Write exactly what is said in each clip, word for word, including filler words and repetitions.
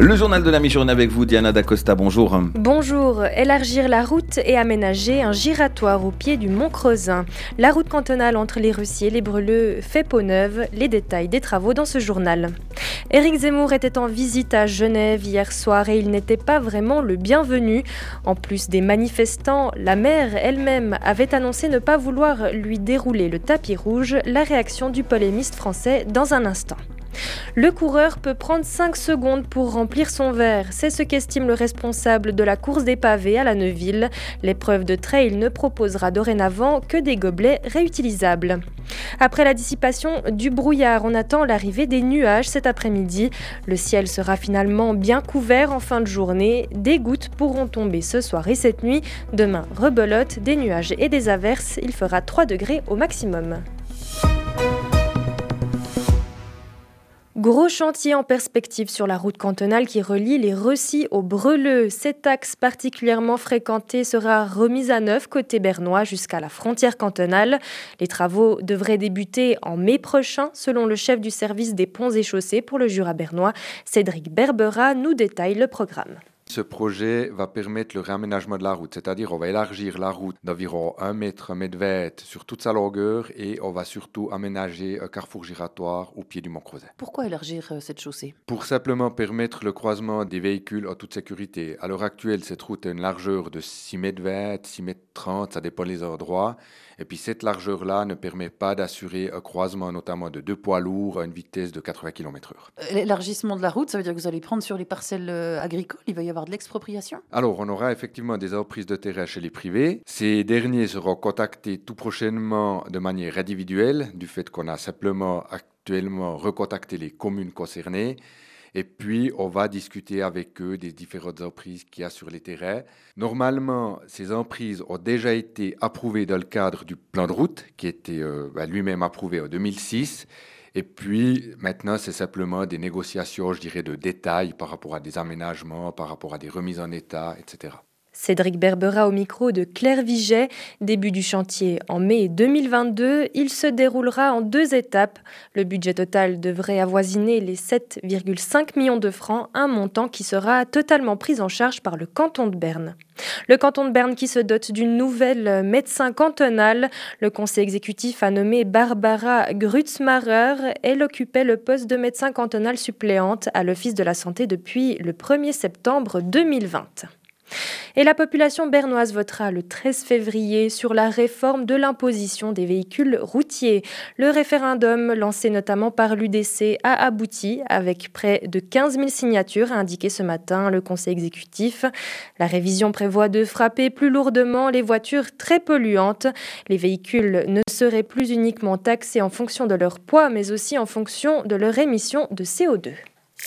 Le journal de la mi-journée avec vous, Diana Dacosta, bonjour. Bonjour. Élargir la route et aménager un giratoire au pied du Mont Crozin. La route cantonale entre les Russiers et les Breleux fait peau neuve. Les détails des travaux dans ce journal. Éric Zemmour était en visite à Genève hier soir et il n'était pas vraiment le bienvenu. En plus des manifestants, la maire elle-même avait annoncé ne pas vouloir lui dérouler le tapis rouge. La réaction du polémiste français dans un instant. Le coureur peut prendre cinq secondes pour remplir son verre. C'est ce qu'estime le responsable de la course des pavés à la Neuville. L'épreuve de trail ne proposera dorénavant que des gobelets réutilisables. Après la dissipation du brouillard, on attend l'arrivée des nuages cet après-midi. Le ciel sera finalement bien couvert en fin de journée. Des gouttes pourront tomber ce soir et cette nuit. Demain, rebelote, des nuages et des averses. Il fera trois degrés au maximum. Gros chantier en perspective sur la route cantonale qui relie les Recy au Breleux. Cet axe particulièrement fréquenté sera remis à neuf côté bernois jusqu'à la frontière cantonale. Les travaux devraient débuter en mai prochain, selon le chef du service des ponts et chaussées pour le Jura bernois. Cédric Berbera nous détaille le programme. Ce projet va permettre le réaménagement de la route, c'est-à-dire on va élargir la route d'environ un mètre, un mètre vingt sur toute sa longueur et on va surtout aménager un carrefour giratoire au pied du Mont Crozin. Pourquoi élargir euh, cette chaussée ? Pour simplement permettre le croisement des véhicules en toute sécurité. À l'heure actuelle, cette route a une largeur de six mètres vingt, six mètres trente, ça dépend des endroits. Et puis cette largeur-là ne permet pas d'assurer un croisement notamment de deux poids lourds à une vitesse de quatre-vingts kilomètres heure. L'élargissement de la route, ça veut dire que vous allez prendre sur les parcelles euh, agricoles, il va y avoir de l'expropriation ? Alors, on aura effectivement des emprises de terrain chez les privés. Ces derniers seront contactés tout prochainement de manière individuelle, du fait qu'on a simplement actuellement recontacté les communes concernées. Et puis, on va discuter avec eux des différentes emprises qu'il y a sur les terrains. Normalement, ces emprises ont déjà été approuvées dans le cadre du plan de route, qui était euh, bah, lui-même approuvé en deux mille six. Et puis, maintenant, c'est simplement des négociations, je dirais, de détails par rapport à des aménagements, par rapport à des remises en état, et cetera. Cédric Berbera au micro de Claire Viget. Début du chantier en mai deux mille vingt-deux. Il se déroulera en deux étapes. Le budget total devrait avoisiner les sept virgule cinq millions de francs, un montant qui sera totalement pris en charge par le canton de Berne. Le canton de Berne qui se dote d'une nouvelle médecin cantonale. Le conseil exécutif a nommé Barbara Grutzmarer. Elle occupait le poste de médecin cantonal suppléante à l'Office de la santé depuis le premier septembre deux mille vingt. Et la population bernoise votera le treize février sur la réforme de l'imposition des véhicules routiers. Le référendum, lancé notamment par l'U D C, a abouti avec près de quinze mille signatures, a indiqué ce matin le conseil exécutif. La révision prévoit de frapper plus lourdement les voitures très polluantes. Les véhicules ne seraient plus uniquement taxés en fonction de leur poids, mais aussi en fonction de leur émission de C O deux.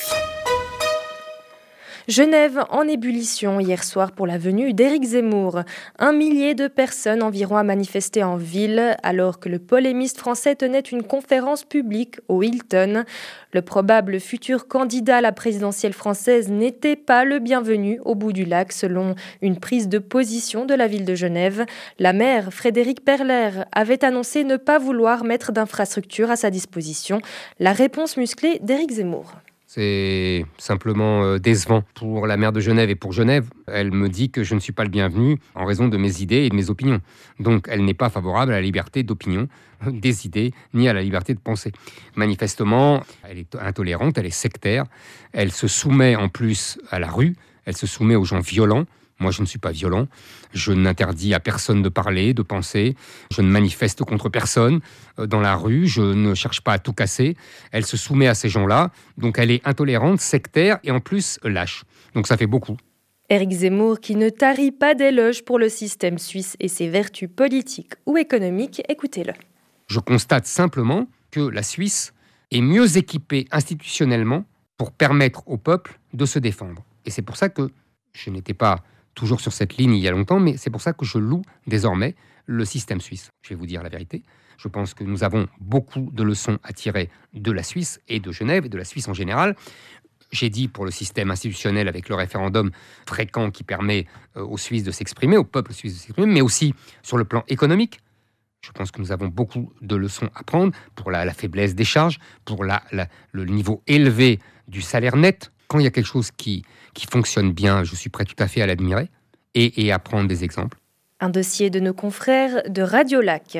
Genève en ébullition hier soir pour la venue d'Éric Zemmour. Un millier de personnes environ a manifesté en ville alors que le polémiste français tenait une conférence publique au Hilton. Le probable futur candidat à la présidentielle française n'était pas le bienvenu au bout du lac selon une prise de position de la ville de Genève. La maire, Frédérique Perler, avait annoncé ne pas vouloir mettre d'infrastructures à sa disposition. La réponse musclée d'Éric Zemmour. C'est simplement décevant pour la maire de Genève et pour Genève. Elle me dit que je ne suis pas le bienvenu en raison de mes idées et de mes opinions. Donc elle n'est pas favorable à la liberté d'opinion, des idées, ni à la liberté de penser. Manifestement, elle est intolérante, elle est sectaire. Elle se soumet en plus à la rue, elle se soumet aux gens violents. Moi, je ne suis pas violent. Je n'interdis à personne de parler, de penser. Je ne manifeste contre personne dans la rue. Je ne cherche pas à tout casser. Elle se soumet à ces gens-là. Donc, elle est intolérante, sectaire et en plus lâche. Donc, ça fait beaucoup. Éric Zemmour qui ne tarit pas d'éloges pour le système suisse et ses vertus politiques ou économiques. Écoutez-le. Je constate simplement que la Suisse est mieux équipée institutionnellement pour permettre au peuple de se défendre. Et c'est pour ça que je n'étais pas toujours sur cette ligne il y a longtemps, mais c'est pour ça que je loue désormais le système suisse. Je vais vous dire la vérité. Je pense que nous avons beaucoup de leçons à tirer de la Suisse et de Genève et de la Suisse en général. J'ai dit pour le système institutionnel avec le référendum fréquent qui permet aux Suisses de s'exprimer, au peuple suisse de s'exprimer, mais aussi sur le plan économique. Je pense que nous avons beaucoup de leçons à prendre pour la, la faiblesse des charges, pour la, la, le niveau élevé du salaire net. Quand il y a quelque chose qui, qui fonctionne bien, je suis prêt tout à fait à l'admirer et, et à prendre des exemples. Un dossier de nos confrères de Radio Lac.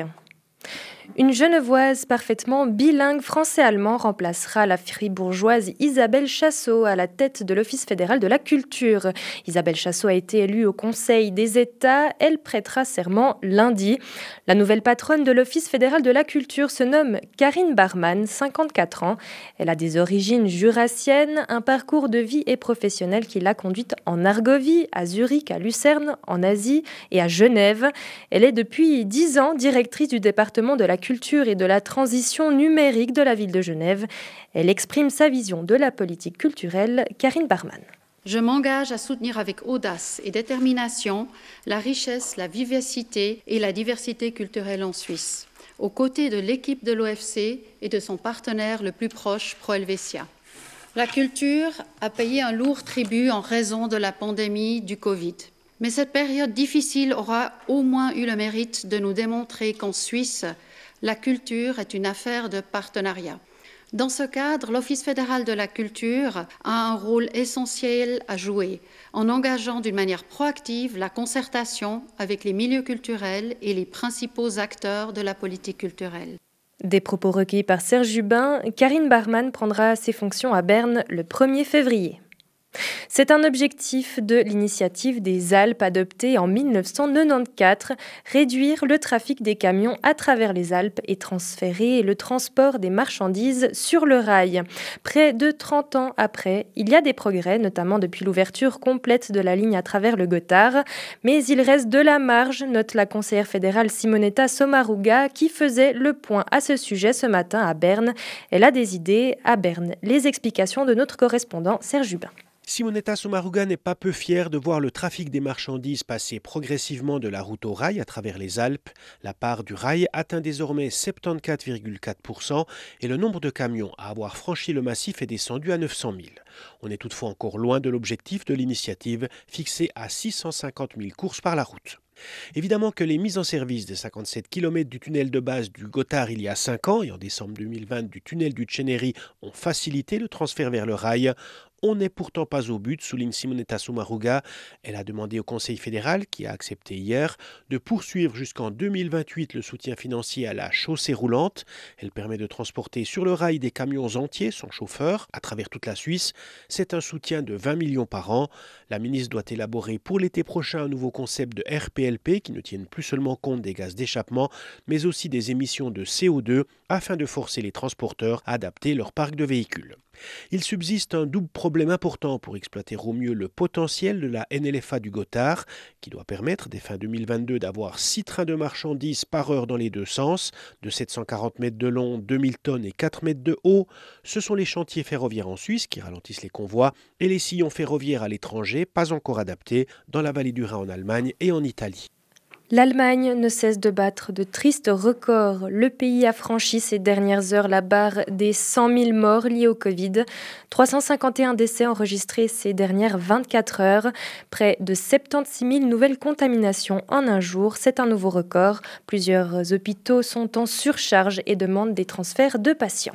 Une Genevoise parfaitement bilingue français-allemand remplacera la fribourgeoise Isabelle Chassot à la tête de l'Office fédéral de la culture. Isabelle Chassot a été élue au Conseil des États. Elle prêtera serment lundi. La nouvelle patronne de l'Office fédéral de la culture se nomme Karine Barman, cinquante-quatre ans. Elle a des origines jurassiennes, un parcours de vie et professionnel qui l'a conduite en Argovie, à Zurich, à Lucerne, en Asie et à Genève. Elle est depuis dix ans directrice du département de la culture et de la transition numérique de la ville de Genève. Elle exprime sa vision de la politique culturelle. Karine Barman. Je m'engage à soutenir avec audace et détermination la richesse, la vivacité et la diversité culturelle en Suisse, aux côtés de l'équipe de l'O F C et de son partenaire le plus proche, Pro Helvetia. La culture a payé un lourd tribut en raison de la pandémie du Covid. Mais cette période difficile aura au moins eu le mérite de nous démontrer qu'en Suisse, la culture est une affaire de partenariat. Dans ce cadre, l'Office fédéral de la culture a un rôle essentiel à jouer en engageant d'une manière proactive la concertation avec les milieux culturels et les principaux acteurs de la politique culturelle. Des propos recueillis par Serge Jubin, Karine Barman prendra ses fonctions à Berne le premier février. C'est un objectif de l'initiative des Alpes adoptée en mille neuf cent quatre-vingt-quatorze, réduire le trafic des camions à travers les Alpes et transférer le transport des marchandises sur le rail. Près de trente ans après, il y a des progrès, notamment depuis l'ouverture complète de la ligne à travers le Gothard, mais il reste de la marge, note la conseillère fédérale Simonetta Sommaruga, qui faisait le point à ce sujet ce matin à Berne. Elle a des idées à Berne. Les explications de notre correspondant Serge Jubin. Simonetta Sommaruga n'est pas peu fière de voir le trafic des marchandises passer progressivement de la route au rail à travers les Alpes. La part du rail atteint désormais soixante-quatorze virgule quatre pour cent et le nombre de camions à avoir franchi le massif est descendu à neuf cent mille. On est toutefois encore loin de l'objectif de l'initiative fixé à six cent cinquante mille courses par la route. Évidemment que les mises en service des cinquante-sept kilomètres du tunnel de base du Gothard il y a cinq ans et en décembre deux mille vingt du tunnel du Tchénéry ont facilité le transfert vers le rail. On n'est pourtant pas au but, souligne Simonetta Sommaruga. Elle a demandé au Conseil fédéral, qui a accepté hier, de poursuivre jusqu'en deux mille vingt-huit le soutien financier à la chaussée roulante. Elle permet de transporter sur le rail des camions entiers sans chauffeur à travers toute la Suisse. C'est un soutien de vingt millions par an. La ministre doit élaborer pour l'été prochain un nouveau concept de R P L P qui ne tienne plus seulement compte des gaz d'échappement, mais aussi des émissions de C O deux afin de forcer les transporteurs à adapter leur parc de véhicules. Il subsiste un double problème important pour exploiter au mieux le potentiel de la N L F A du Gothard, qui doit permettre dès fin deux mille vingt-deux d'avoir six trains de marchandises par heure dans les deux sens, de sept cent quarante mètres de long, deux mille tonnes et quatre mètres de haut. Ce sont les chantiers ferroviaires en Suisse qui ralentissent les convois et les sillons ferroviaires à l'étranger, pas encore adaptés, dans la vallée du Rhin en Allemagne et en Italie. L'Allemagne ne cesse de battre de tristes records. Le pays a franchi ces dernières heures la barre des cent mille morts liés au Covid. trois cent cinquante et un décès enregistrés ces dernières vingt-quatre heures. Près de soixante-seize mille nouvelles contaminations en un jour. C'est un nouveau record. Plusieurs hôpitaux sont en surcharge et demandent des transferts de patients.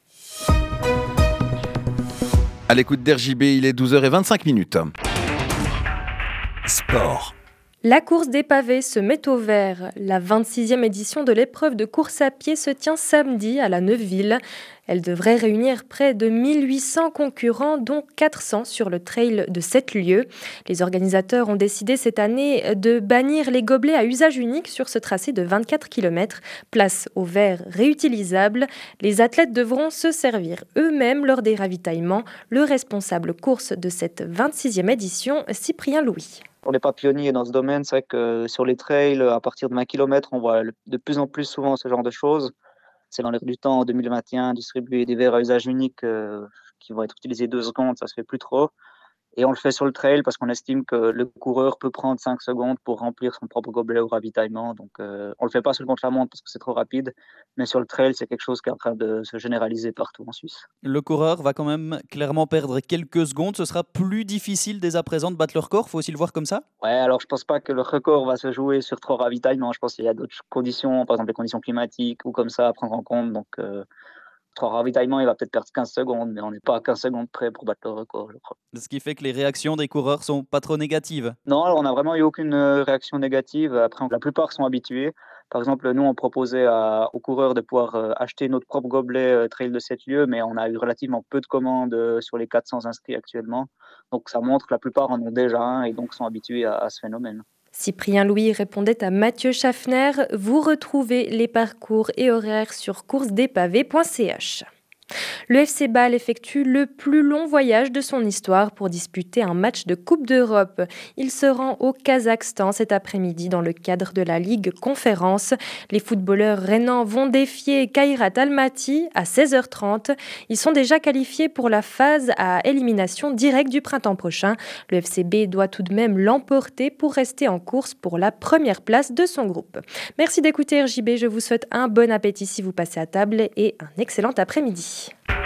À l'écoute d'R J B, il est douze heures vingt-cinq minutes. Sport. La course des pavés se met au vert. La vingt-sixième édition de l'épreuve de course à pied se tient samedi à la Neuville. Elle devrait réunir près de mille huit cents concurrents, dont quatre cents sur le trail de sept lieues. Les organisateurs ont décidé cette année de bannir les gobelets à usage unique sur ce tracé de vingt-quatre kilomètres. Place au verre réutilisable. Les athlètes devront se servir eux-mêmes lors des ravitaillements. Le responsable course de cette vingt-sixième édition, Cyprien Louis. On n'est pas pionnier dans ce domaine, c'est vrai que sur les trails, à partir de vingt kilomètres, on voit de plus en plus souvent ce genre de choses. C'est dans l'air du temps, en deux mille vingt et un, distribuer des verres à usage unique euh, qui vont être utilisés deux secondes, ça se fait plus trop. Et on le fait sur le trail parce qu'on estime que le coureur peut prendre cinq secondes pour remplir son propre gobelet au ravitaillement. Donc euh, on ne le fait pas sur le contre-la-montre parce que c'est trop rapide, mais sur le trail, c'est quelque chose qui est en train de se généraliser partout en Suisse. Le coureur va quand même clairement perdre quelques secondes. Ce sera plus difficile dès à présent de battre le record, il faut aussi le voir comme ça? Ouais, alors je ne pense pas que le record va se jouer sur trois ravitaillements. Je pense qu'il y a d'autres conditions, par exemple les conditions climatiques ou comme ça à prendre en compte. Donc euh, Son ravitaillement, il va peut-être perdre quinze secondes, mais on n'est pas à quinze secondes près pour battre le record, je crois. Ce qui fait que les réactions des coureurs sont pas trop négatives. Non, alors on n'a vraiment eu aucune euh, réaction négative. Après, la plupart sont habitués. Par exemple, nous, on proposait à- aux coureurs de pouvoir euh, acheter notre propre gobelet euh, trail de sept lieues, mais on a eu relativement peu de commandes euh, sur les quatre cents inscrits actuellement. Donc ça montre que la plupart en ont déjà un et donc sont habitués à, à ce phénomène. Cyprien Louis répondait à Mathieu Schaffner. Vous retrouvez les parcours et horaires sur course des pavés point c h. Le F C Bâle effectue le plus long voyage de son histoire pour disputer un match de Coupe d'Europe. Il se rend au Kazakhstan cet après-midi dans le cadre de la Ligue Conférence. Les footballeurs rhénans vont défier Kairat Almaty à seize heures trente. Ils sont déjà qualifiés pour la phase à élimination directe du printemps prochain. Le F C B doit tout de même l'emporter pour rester en course pour la première place de son groupe. Merci d'écouter R J B. Je vous souhaite un bon appétit si vous passez à table et un excellent après-midi.